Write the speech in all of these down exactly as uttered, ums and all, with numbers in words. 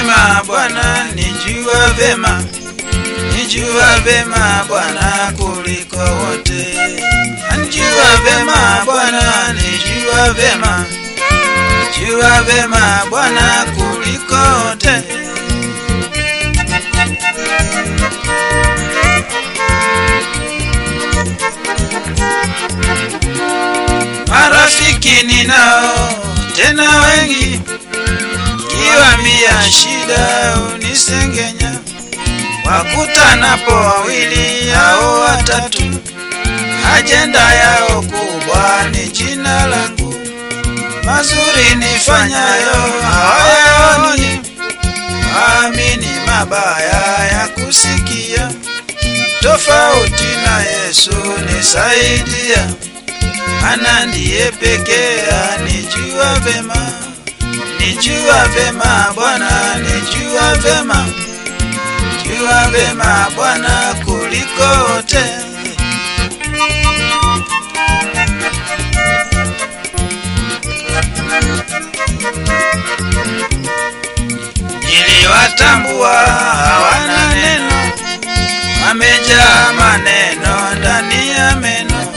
vema Bwana, nijua vema, nijua vema Bwana kuliko wote. Nijua vema Bwana, nijua vema, nijua vema Bwana kuliko wote. Marafiki ninao tena wengi, kiwaambia shida unisengenya. Wakutanapo wawili au watatu, ajenda yao kubwa ni jina langu. Mazuri nifanyayo hawayaoni, waamini mabaya ya kusikia. Tofauti na Yesu nisaidia, ana ndiye pekee anijua vema. Nijua vema Bwana, nijua vema, nijua vema Bwana kuliko wote. Niliwatambua hawana neno, wamejaa maneno ndani ya meno.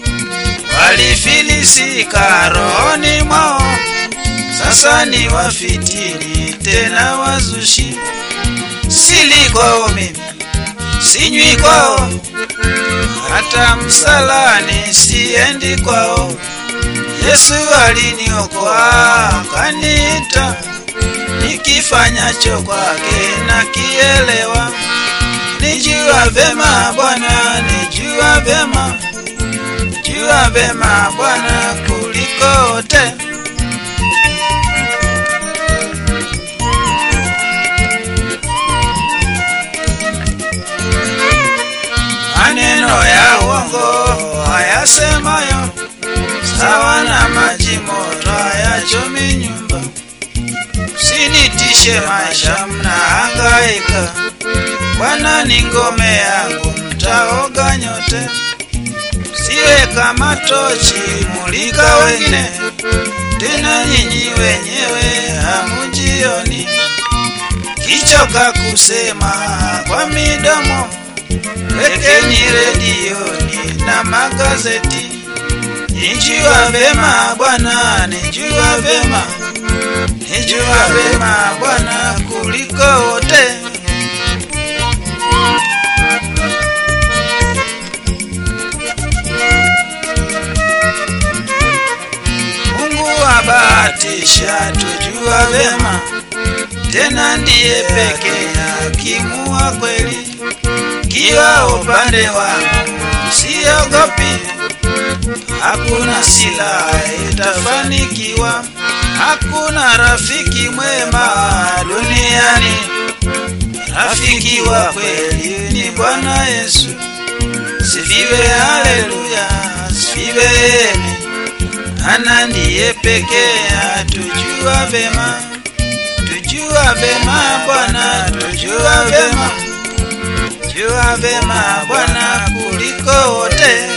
Walifilisika rohoni mwao, sasa ni wafitini tena wazushi. Sili kwao mimi, sinywi kwao, hata msalani siendi kwao. Yesu aliniokoa kaniita, nikifanyacho kwake na kielewa. Nijua vema Bwana, nijua vema, nijua vema Bwana kuliko wote. Maneno ya uongo hayasemayo, sawa na maji moto hayachomi nyumba. Usinitishe maisha mnahangaika, Bwana ni ngome yangu mtaoga nyote. Siwe kama tochi mulika wengine, tena nyinyi wenyewe hamujioni. Kichoka kusema kwa midomo, wekeni redioni na magazeti. Nijua vema Bwana, nijua vema, nijua vema Bwana kuliko wote. Mungu abahatisha tujua vema, tena ndiye pekee hakimu wa kweli. Kiwa upande wangu siogopi, hakuna silaha itafanikiwa. Hakuna rafiki mwema duniani, rafiki wa kweli ni Bwana Yesu. Sifiwe haleluya, sifiwe amen. Ana ndiye pekee atujua vema, tujua vema Bwana, tujua vema, tujua vema Bwana kuliko wote.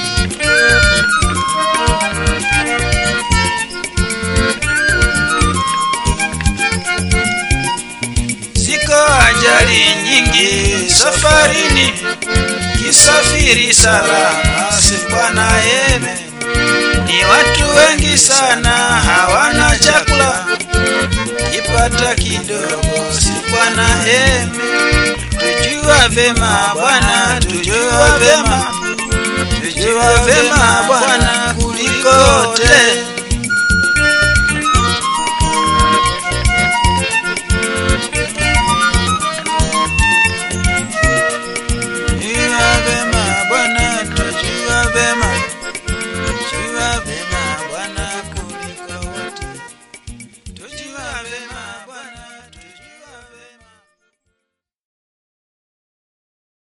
Ziko ajali nyingi safarini, kisafiri salama si Bwana amen. Ni watu wengi sana hawana chakula, kipata kidogo si Bwana amen. Tujua vema Bwana, tujua vema, tujua vema